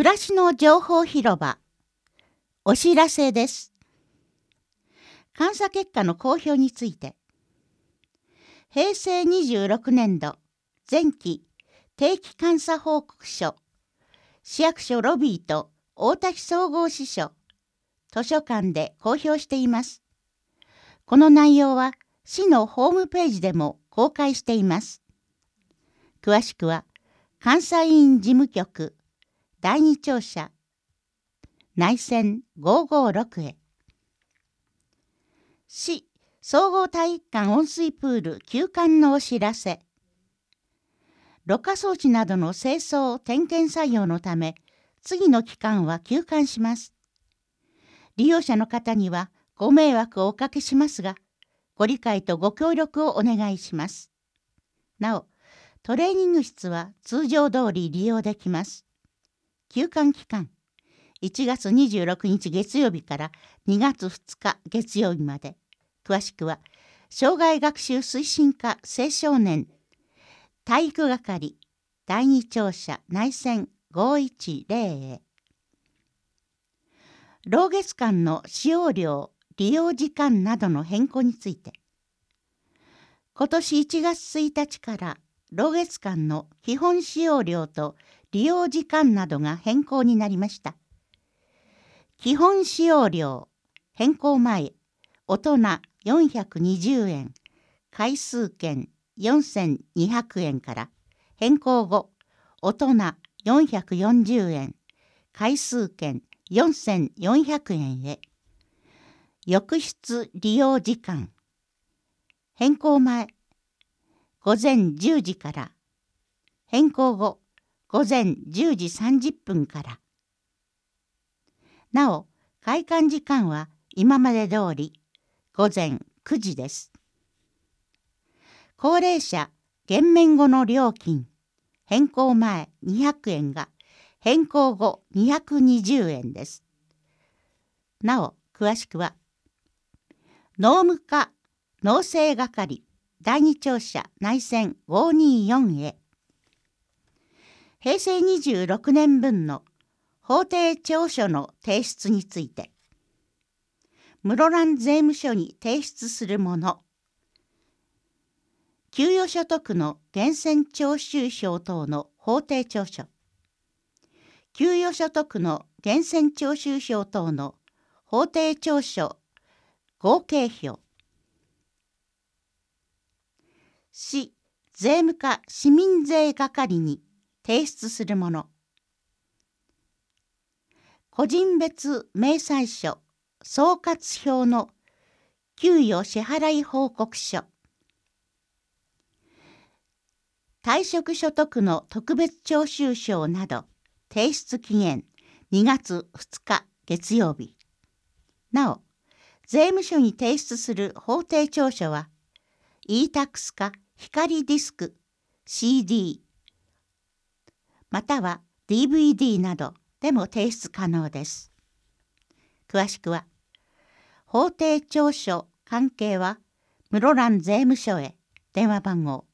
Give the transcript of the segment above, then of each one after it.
暮らしの情報広場。お知らせです。監査結果の公表について、平成26年度前期定期監査報告書、市役所ロビーと大田市総合支所、図書館で公表しています。この内容は市のホームページでも公開しています。詳しくは、監査院事務局第二庁舎内線556へ。市総合体育館温水プール休館のお知らせ。ろ過装置などの清掃・点検作業のため、次の期間は休館します。利用者の方にはご迷惑をおかけしますが、ご理解とご協力をお願いします。なお、トレーニング室は通常通り利用できます。休館期間、1月26日月曜日から2月2日月曜日まで。詳しくは、障害学習推進課青少年体育係第二庁舎内線510へ。老月館の使用料・利用時間などの変更について、今年1月1日から老月館の基本使用料と利用時間などが変更になりました。基本使用料変更前、大人420円、回数券4200円から変更後、大人440円、回数券4400円へ。浴室利用時間変更前、午前10時から変更後、午前10時30分から。なお、開館時間は今まで通り午前9時です。高齢者減免後の料金変更前200円が変更後220円です。なお、詳しくは農務課農政係第二庁舎内線524へ。平成26年分の法定調書の提出について、室蘭税務署に提出するもの、給与所得の源泉徴収票等の法定調書、給与所得の源泉徴収票等の法定調書合計票、市税務課市民税係に提出するもの、個人別明細書総括表の給与支払い報告書、退職所得の特別徴収票など提出期限2月2日月曜日。なお、税務署に提出する法定調書は e-tax か光ディスク CD または DVD などでも提出可能です。詳しくは法定調書関係は室蘭税務署へ。電話番号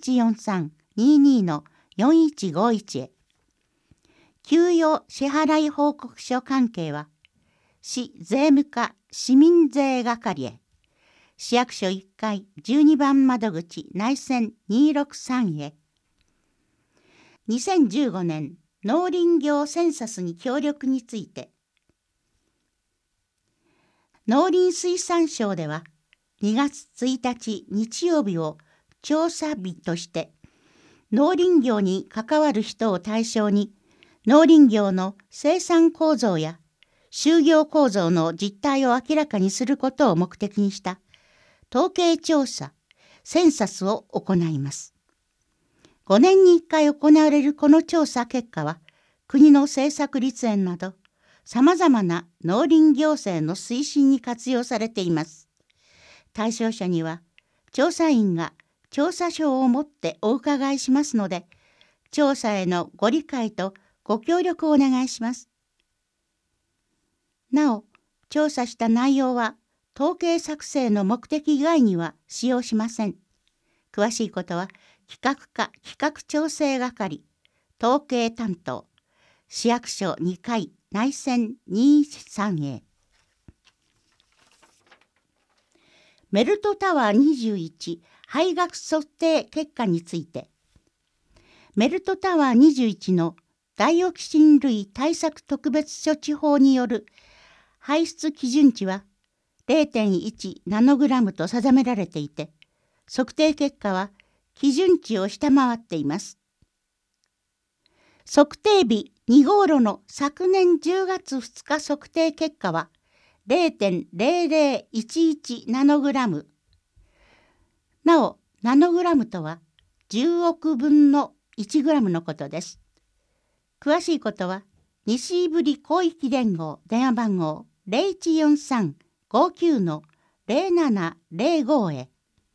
0143-22-4151へ。給与支払い報告書関係は市税務課市民税係へ。市役所1階12番窓口内線263へ。2015年農林業センサスに協力について、農林水産省では2月1日日曜日を調査日として農林業に関わる人を対象に農林業の生産構造や就業構造の実態を明らかにすることを目的にした統計調査センサスを行います。5年に1回行われるこの調査結果は国の政策立案などさまざまな農林行政の推進に活用されています。対象者には調査員が調査書を持ってお伺いしますので、調査へのご理解とご協力をお願いします。なお、調査した内容は統計作成の目的以外には使用しません。詳しいことは企画課企画調整係統計担当市役所2階内線 23A。メルトタワー21配額測定結果について、メルトタワー21のダイオキシン類対策特別処置法による排出基準値は 0.1 ナノグラムと定められていて、測定結果は基準値を下回っています。測定日2号炉の昨年10月2日測定結果は 0.0011 ナノグラム。なお、ナノグラムとは10億分の1グラムのことです。詳しいことは、西胆振広域連合電話番号 0143-59-0705 へ。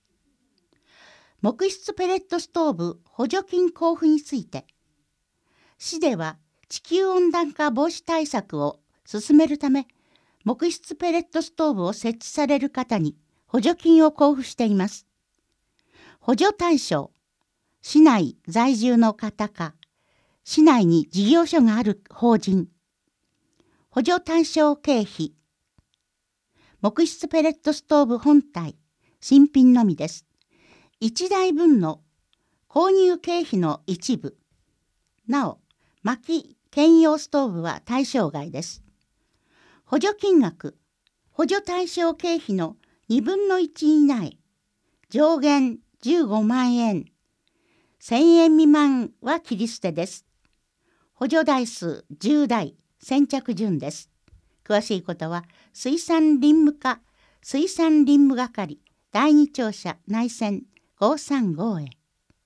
木質ペレットストーブ補助金交付について、市では地球温暖化防止対策を進めるため、木質ペレットストーブを設置される方に補助金を交付しています。補助対象、市内在住の方か、市内に事業所がある法人。補助対象経費。木質ペレットストーブ本体、新品のみです。1台分の購入経費の一部。なお、薪兼用ストーブは対象外です。補助金額、補助対象経費の2分の1以内。上限15万円。1000円未満は切り捨てです。補助台数10台、先着順です。詳しいことは、水産林務課、水産林務係、第2庁舎内線535へ。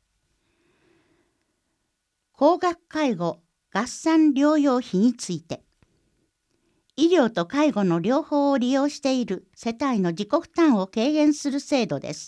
高額介護合算療養費について、医療と介護の両方を利用している世帯の自己負担を軽減する制度です。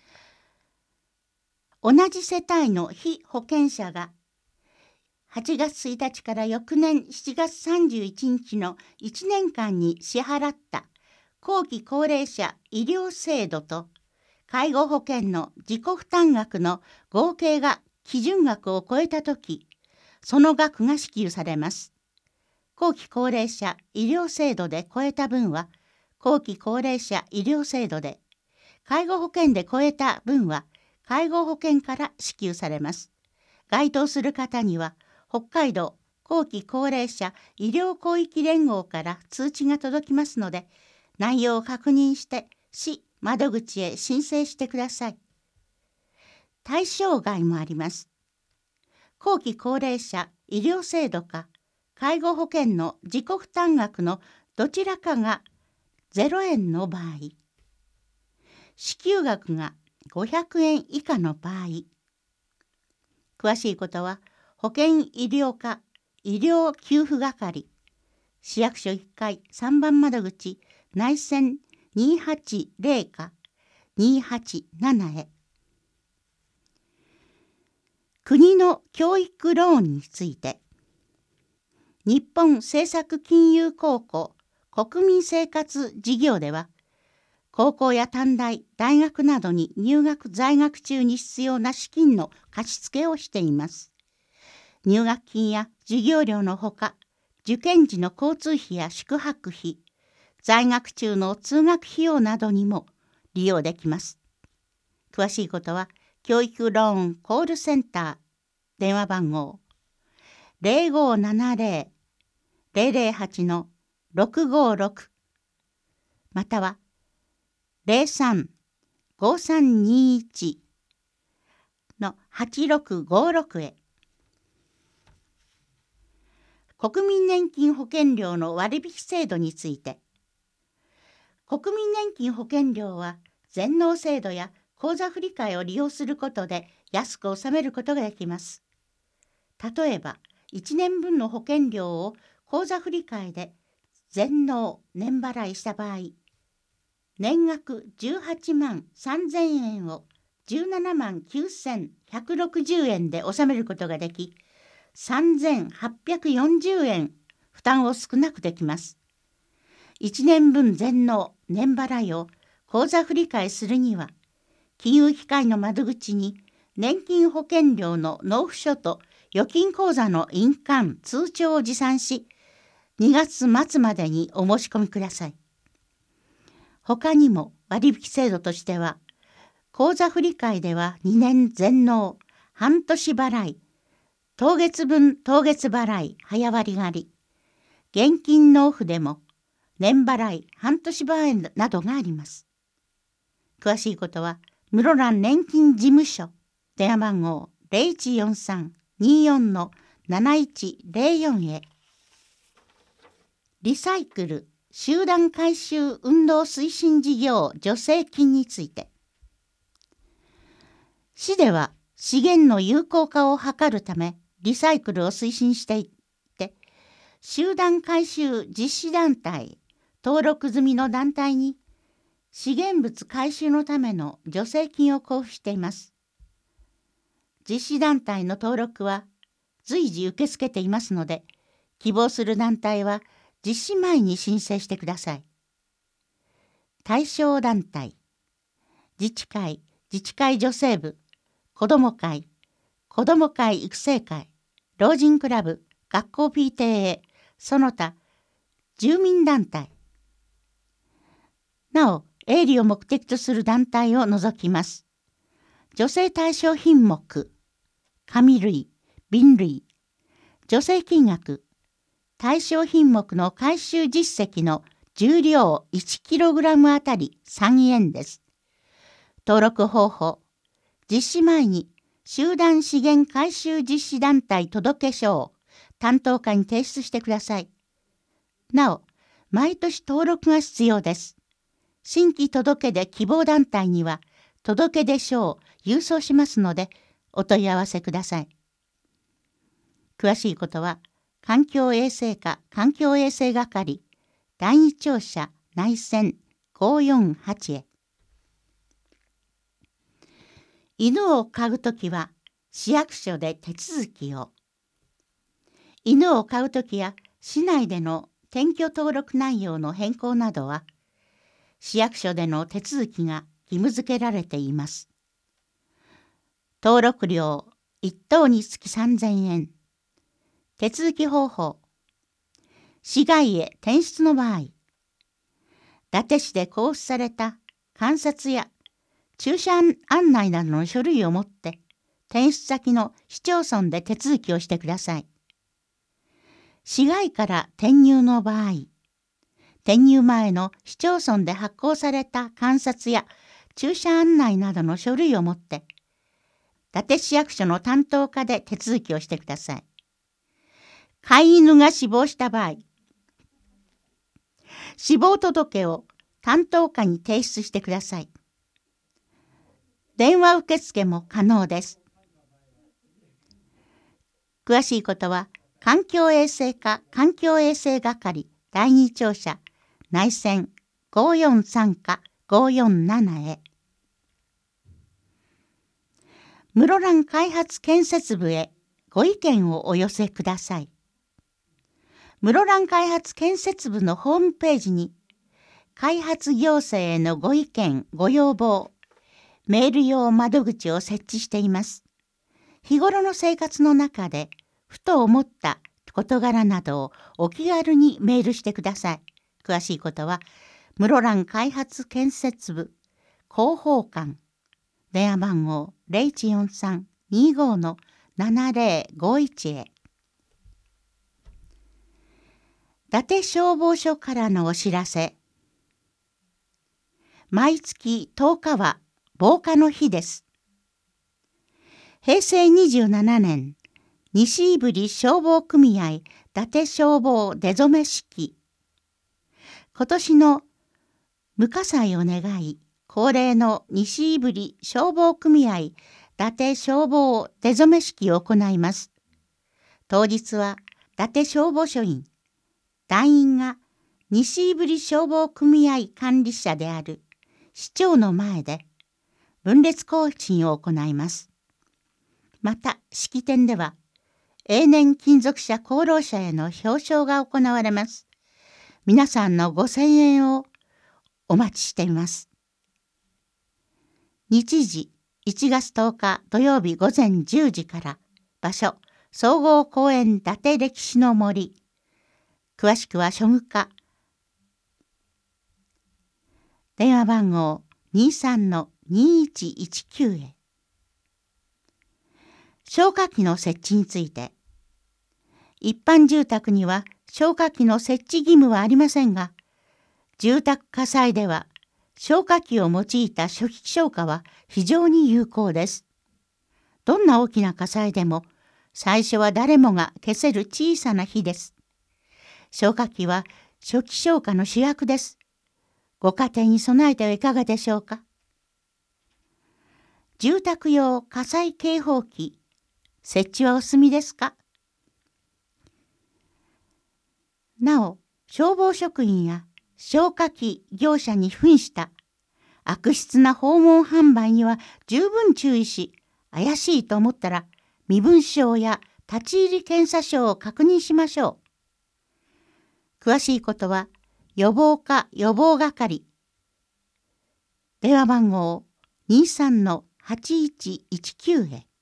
同じ世帯の被保険者が8月1日から翌年7月31日の1年間に支払った後期高齢者医療制度と介護保険の自己負担額の合計が基準額を超えたとき、その額が支給されます。後期高齢者医療制度で超えた分は後期高齢者医療制度で、介護保険で超えた分は介護保険から支給されます。該当する方には、北海道後期高齢者医療広域連合から通知が届きますので、内容を確認して市窓口へ申請してください。対象外もあります。後期高齢者医療制度か介護保険の自己負担額のどちらかが0円の場合、支給額が500円以下の場合、詳しいことは保険医療課医療給付係市役所1階3番窓口内線280か287へ。国の教育ローンについて、日本政策金融公庫国民生活事業では、高校や短大、大学などに入学在学中に必要な資金の貸付をしています。入学金や授業料のほか、受験時の交通費や宿泊費、在学中の通学費用などにも利用できます。詳しいことは、教育ローンコールセンター、電話番号 0570-008-656 または03-5321-8656へ。国民年金保険料の割引制度について、国民年金保険料は全納制度や口座振替を利用することで安く納めることができます。例えば、1年分の保険料を口座振替で全納年払いした場合、年額18万3000円を17万9160円で納めることができ、3840円負担を少なくできます。1年分全納年払いを口座振替するには、金融機関の窓口に年金保険料の納付書と預金口座の印鑑通帳を持参し、2月末までにお申し込みください。他にも割引制度としては、口座振替では2年全納、半年払い、当月分当月払い、早割り、現金納付でも年払い、半年払いなどがあります。詳しいことは、室蘭年金事務所、電話番号 0143-24-7104 へ。リサイクル集団回収運動推進事業助成金について。市では資源の有効化を図るためリサイクルを推進していて、集団回収実施団体、登録済みの団体に資源物回収のための助成金を交付しています。実施団体の登録は随時受け付けていますので、希望する団体は実施前に申請してください。対象団体、自治会女性部、子ども会育成会、老人クラブ、学校 PTA、その他、住民団体。なお、営利を目的とする団体を除きます。助成対象品目、紙類、瓶類、助成金額、対象品目の回収実績の重量 1kg あたり3円です。登録方法、実施前に集団資源回収実施団体届書を担当課に提出してください。なお、毎年登録が必要です。新規届出希望団体には届出書を郵送しますのでお問い合わせください。詳しいことは環境衛生課環境衛生係第二庁舎内線548へ。犬を飼うときは市役所で手続きを。犬を飼うときや市内での転居登録内容の変更などは市役所での手続きが義務付けられています。登録料1頭につき3000円。手続き方法。市外へ転出の場合、伊達市で交付された鑑札や駐車案内などの書類を持って転出先の市町村で手続きをしてください。市外から転入の場合、転入前の市町村で発行された鑑札や駐車案内などの書類を持って、伊達市役所の担当課で手続きをしてください。飼い犬が死亡した場合、死亡届を担当課に提出してください。電話受付も可能です。詳しいことは、環境衛生課環境衛生係第二庁舎内線543課547へ。室蘭開発建設部へご意見をお寄せください。室蘭開発建設部のホームページに開発行政へのご意見ご要望メール用窓口を設置しています。日頃の生活の中でふと思った事柄などをお気軽にメールしてください。詳しいことは室蘭開発建設部広報館電話番号 0143-25-7051 へ。伊達消防署からのお知らせ。毎月10日は防火の日です。平成27年、西胆振消防組合伊達消防出初式。今年の無火災を願い、恒例の西胆振消防組合伊達消防出初式を行います。当日は伊達消防署員、団員が西胆振消防組合管理者である市長の前で分列行進を行います。また式典では永年勤続者功労者への表彰が行われます。皆さんのご声援をお待ちしています。日時1月10日土曜日午前10時から、場所総合公園伊達歴史の森。詳しくは書具課。電話番号23-2119へ。消火器の設置について。一般住宅には消火器の設置義務はありませんが、住宅火災では消火器を用いた初期消火は非常に有効です。どんな大きな火災でも最初は誰もが消せる小さな火です。消火器は初期消火の主役です。ご家庭に備えてはいかがでしょうか。住宅用火災警報器、設置はお済みですか。なお、消防職員や消火器業者に扮した悪質な訪問販売には十分注意し、怪しいと思ったら身分証や立ち入り検査証を確認しましょう。詳しいことは予防課予防係。電話番号23-8119へ。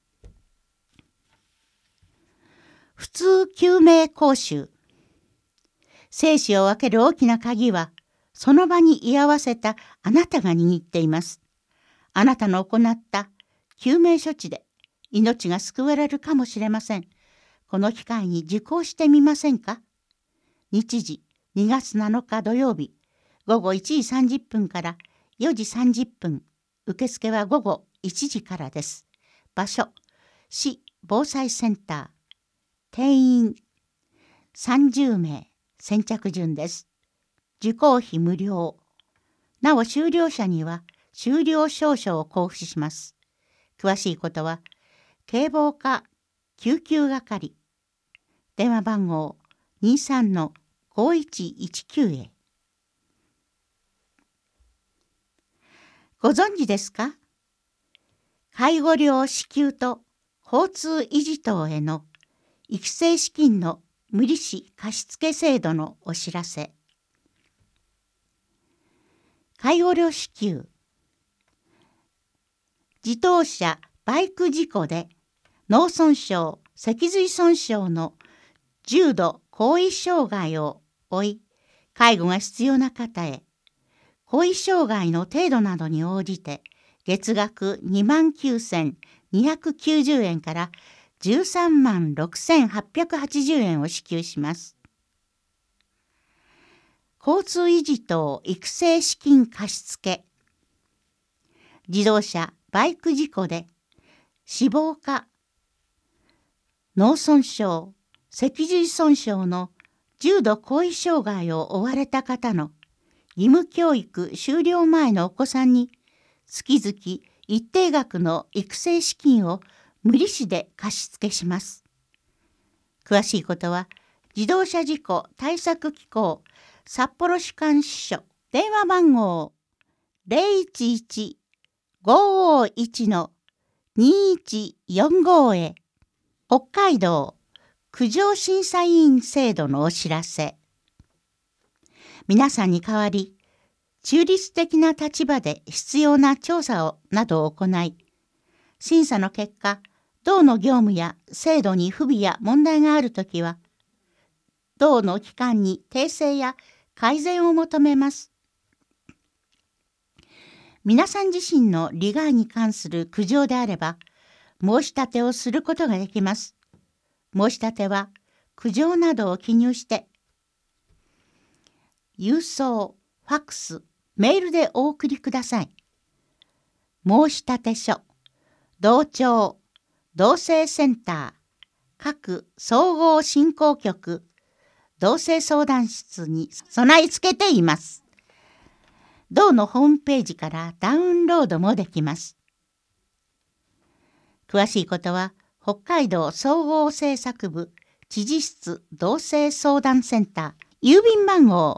普通救命講習。生死を分ける大きな鍵は、その場に居合わせたあなたが握っています。あなたの行った救命処置で命が救われるかもしれません。この機会に受講してみませんか。日時2月7日土曜日、午後1時30分から4時30分。受付は午後1時からです。場所、市防災センター。定員30名。先着順です。受講費無料。なお修了者には修了証書を交付します。詳しいことは警防課救急係。電話番号23-5119へ。ご存知ですか。介護料支給と交通維持等への育成資金の無利子貸付制度のお知らせ。介護料支給。自動車・バイク事故で脳損傷・脊髄損傷の重度後遺障害を負い、介護が必要な方へ、後遺障害の程度などに応じて月額29,290円から136,880円を支給します。交通維持等育成資金貸付。自動車・バイク事故で死亡か脳損傷・脊髄損傷の重度後遺障害を負われた方の義務教育終了前のお子さんに月々一定額の育成資金を無利子で貸付します。詳しいことは自動車事故対策機構札幌主管支所。電話番号011-551-2145へ。北海道苦情審査委員制度のお知らせ。皆さんに代わり中立的な立場で必要な調査などを行い、審査の結果、同の業務や制度に不備や問題があるときは、同の機関に訂正や改善を求めます。皆さん自身の利害に関する苦情であれば、申し立てをすることができます。申し立ては、苦情などを記入して、郵送、ファックス、メールでお送りください。申立書、同庁、同性センター、各総合振興局、同性相談室に備え付けています。同のホームページからダウンロードもできます。詳しいことは、北海道総合政策部知事室同性相談センター、郵便番号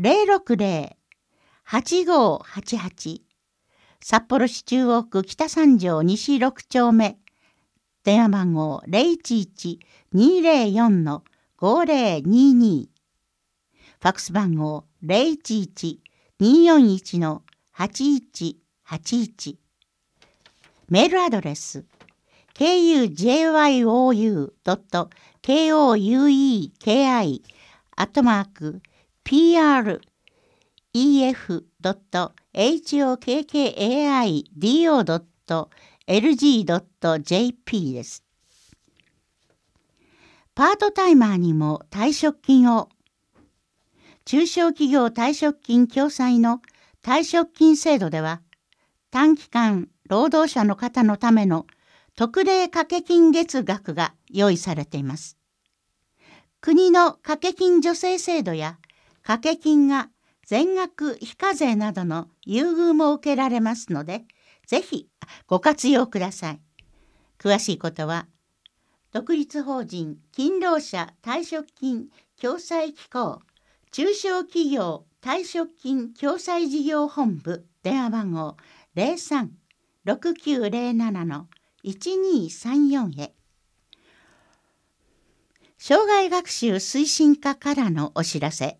060-8588、札幌市中央区北三条西6丁目、電話番号011-204-5022、ファックス番号011-241-8181、メールアドレス pref.hokkaido.lg.jp です。パートタイマーにも退職金を。中小企業退職金共済の退職金制度では、短期間労働者の方のための特例掛け金月額が用意されています。国の掛け金助成制度や掛け金が全額非課税などの優遇も受けられますので、ぜひご活用ください。詳しいことは、独立法人勤労者退職金共済機構中小企業退職金共済事業本部電話番号 03-6907-1234 へ。障害学習推進課からのお知らせ。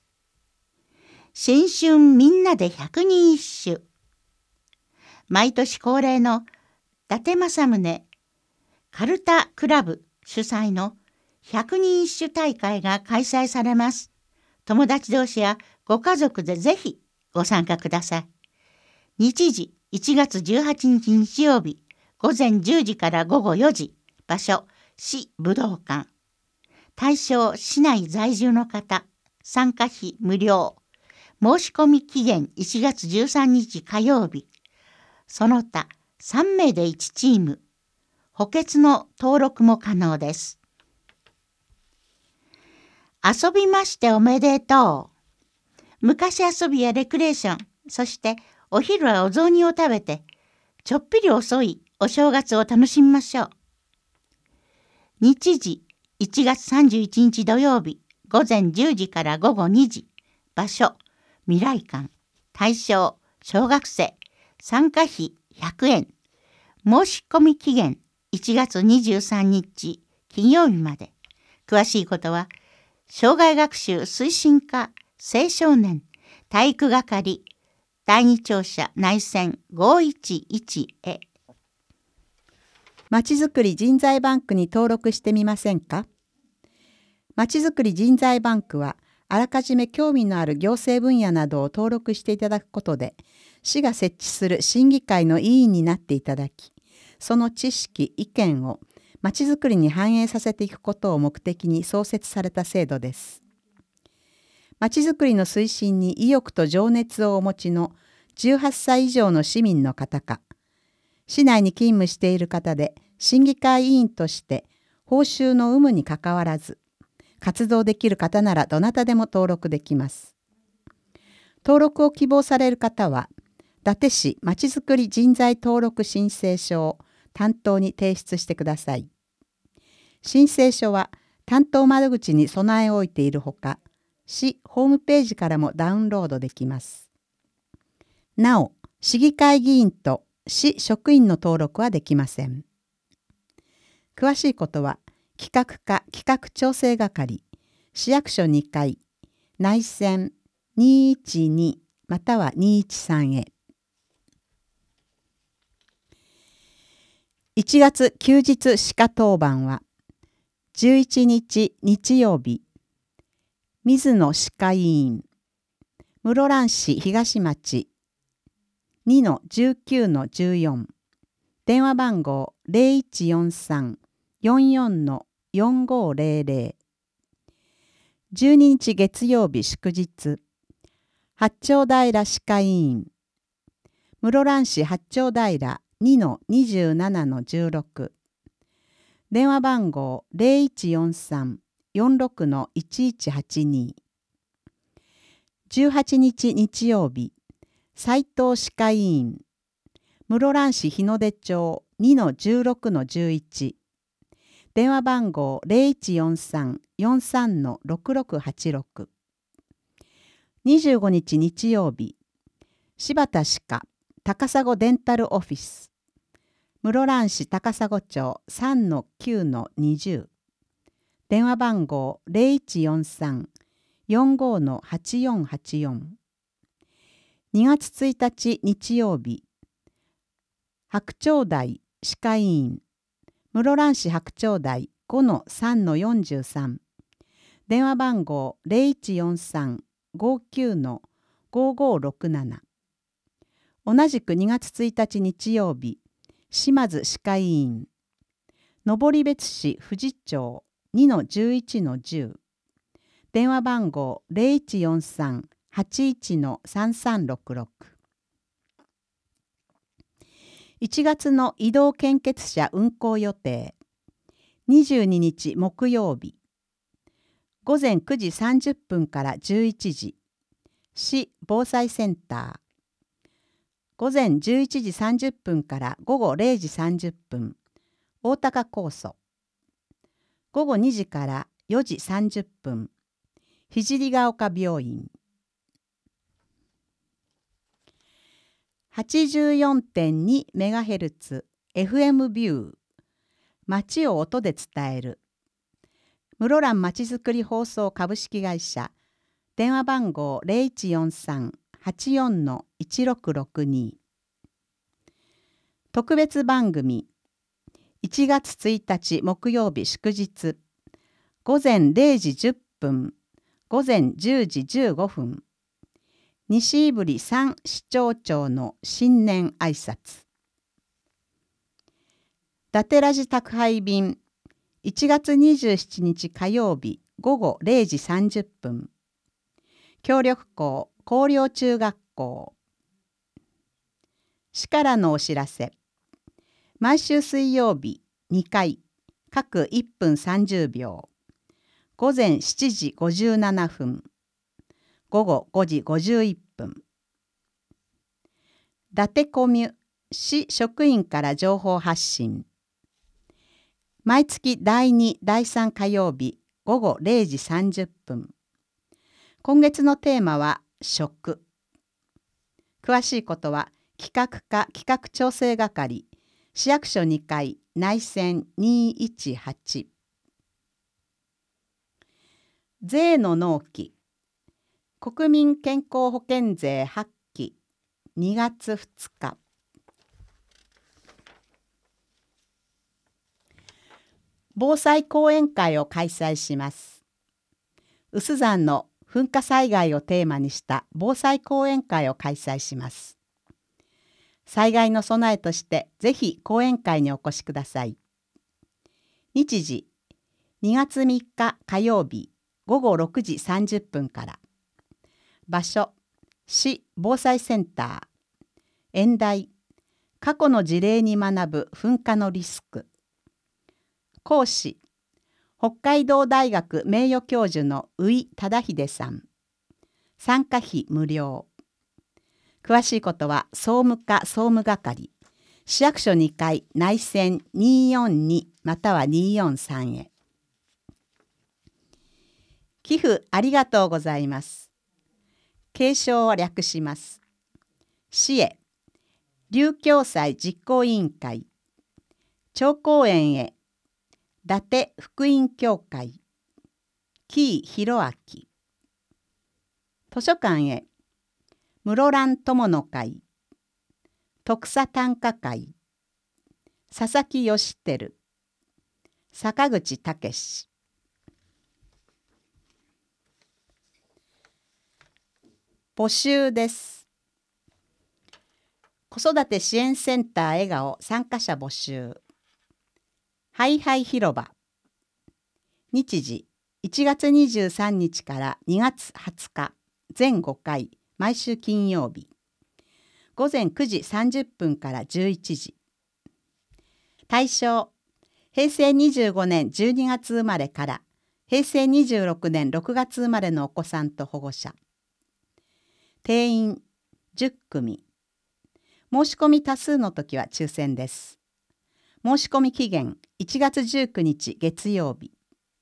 新春みんなで百人一首。毎年恒例の伊達政宗かるたクラブ主催の百人一首大会が開催されます。友達同士やご家族でぜひご参加ください。日時1月18日日曜日午前10時から午後4時。場所市武道館。対象市内在住の方。参加費無料。申し込み期限1月13日火曜日。その他3名で1チーム。補欠の登録も可能です。遊びましておめでとう。昔遊びやレクレーション、そしてお昼はお雑煮を食べて、ちょっぴり遅いお正月を楽しみましょう。日時1月31日土曜日午前10時から午後2時。場所未来館。対象小学生。参加費100円。申し込み期限1月23日金曜日まで。詳しいことは障害学習推進課青少年体育係第二庁舎内線511へ。 まちづくり人材バンクに登録してみませんか？まちづくり人材バンクはあらかじめ興味のある行政分野などを登録していただくことで、市が設置する審議会の委員になっていただき、その知識・意見をまちづくりに反映させていくことを目的に創設された制度です。まちづくりの推進に意欲と情熱をお持ちの18歳以上の市民の方か、市内に勤務している方で審議会委員として報酬の有無にかかわらず、活動できる方ならどなたでも登録できます。登録を希望される方は、伊達市まちづくり人材登録申請書を担当に提出してください。申請書は担当窓口に備え置いているほか、市ホームページからもダウンロードできます。なお、市議会議員と市職員の登録はできません。詳しいことは、企画課企画調整係、市役所2階、内線212または213へ。1月休日歯科当番は、11日日曜日、水野歯科医院、室蘭市東町 2-19-14、電話番号 0143-44-4500、12日月曜日祝日、八丁平歯科医院、室蘭市八丁平 2-27-16、電話番号 0143-46-1182、18日日曜日、斉藤歯科医院、室蘭市日の出町 2-16-11、電話番号 0143-43-6686、25日日曜日、柴田歯科高砂デンタルオフィス、室蘭市高砂町 3-9-20、電話番号 0143-45-8484、2月1日日曜日、白鳥台歯科医院、 室蘭市白鳥台 5-3-43 電話番号 0143-59-5567 同じく2月1日日曜日島津歯科医院登別市富士町 2-11-10 電話番号 0143-81-3366 1月の移動献血車運行予定22日木曜日午前9時30分から11時市防災センター午前11時30分から午後0時30分大高高速午後2時から4時30分聖ヶ丘病院 84.2MHz FM ビュー街を音で伝える室蘭まちづくり放送株式会社電話番号 0143-84-1662 特別番組1月1日木曜日祝日午前0時10分午前10時15分西胆振3市町長の新年挨拶伊達ラジ宅配便1月27日火曜日午後0時30分協力校広陵中学校市からのお知らせ毎週水曜日2回各1分30秒午前7時57分午後5時51分伊達コミュ市職員から情報発信毎月第2、第3火曜日午後0時30分今月のテーマは食詳しいことは企画課企画調整係市役所2階内線218税の納期国民健康保険税発期2月2日防災講演会を開催します。有珠山の噴火災害をテーマにした防災講演会を開催します。災害の備えとしてぜひ講演会にお越しください。日時2月3日火曜日午後6時30分から。場所市防災センター。演題過去の事例に学ぶ噴火のリスク。講師北海道大学名誉教授の宇井忠秀さん。参加費無料。詳しいことは総務課総務係市役所2階内線242または243へ。寄付ありがとうございます。継承を略します。市へ竜共祭実行委員会長公園へ伊達福音協会紀伊弘明図書館へ室蘭友の会徳佐短歌会佐々木義輝坂口武募集です。子育て支援センター笑顔参加者募集ハイハイ広場日時1月23日から2月20日全5回毎週金曜日午前9時30分から11時対象平成25年12月生まれから平成26年6月生まれのお子さんと保護者定員10組申し込み多数の時は抽選です。申し込み期限1月19日月曜日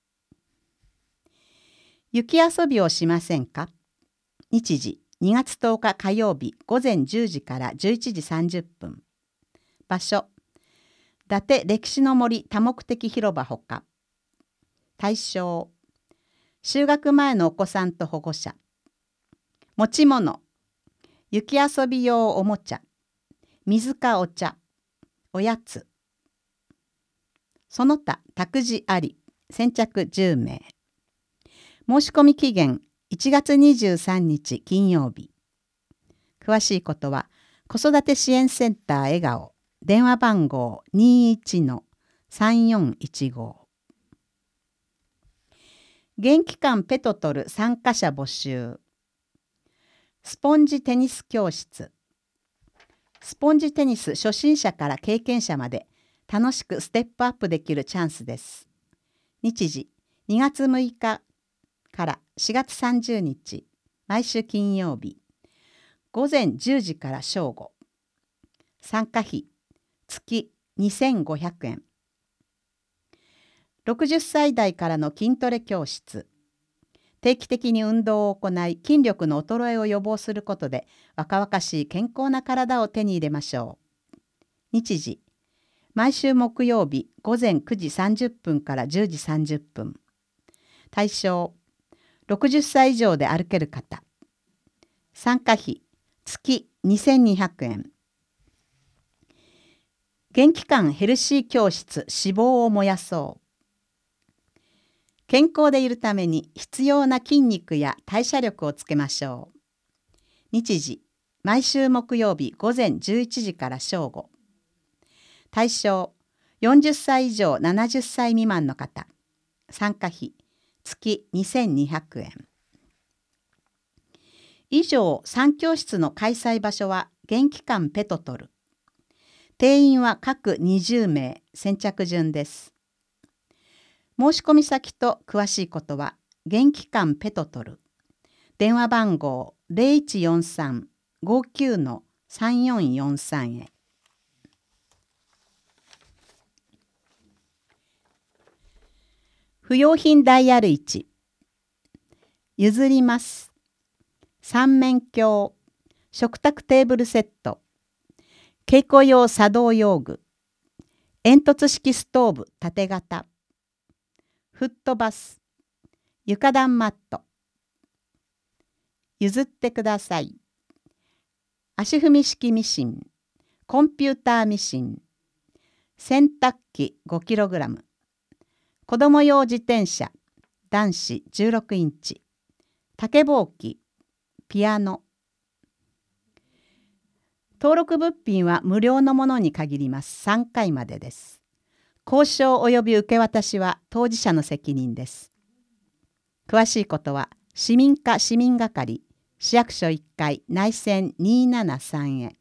雪遊びをしませんか日時2月10日火曜日午前10時から11時30分場所伊達歴史の森多目的広場ほか対象就学前のお子さんと保護者持ち物雪遊び用おもちゃ水かお茶おやつその他託児あり、先着10名。申し込み期限1月23日金曜日。詳しいことは子育て支援センター笑顔、電話番号 21-3415。元気館ペトトル参加者募集。スポンジテニス教室。スポンジテニス初心者から経験者まで楽しくステップアップできるチャンスです。日時2月6日から4月30日、毎週金曜日、午前10時から正午。参加費月2500円。60歳代からの筋トレ教室。定期的に運動を行い、筋力の衰えを予防することで、若々しい健康な体を手に入れましょう。日時、毎週木曜日午前9時30分から10時30分。対象、60歳以上で歩ける方。参加費、月2200円。元気館ヘルシー教室、脂肪を燃やそう。健康でいるために必要な筋肉や代謝力をつけましょう。日時、毎週木曜日午前11時から正午。対象、40歳以上70歳未満の方。参加費、月2200円。以上、3教室の開催場所は元気館ペトトル。定員は各20名、先着順です。申し込み先と詳しいことは、元気館ペトトル。電話番号 0143-59-3443 へ。不用品ダイヤル1。譲ります。三面鏡、食卓テーブルセット、稽古用作動用具、煙突式ストーブ縦型、フットバス、床暖マット。譲ってください。足踏み式ミシン、コンピューターミシン、洗濯機 5kg、子供用自転車、男子16インチ、竹ぼうき、ピアノ。登録物品は無料のものに限ります。3回までです。交渉及び受け渡しは当事者の責任です。詳しいことは市民課市民係、市役所1階内線273へ。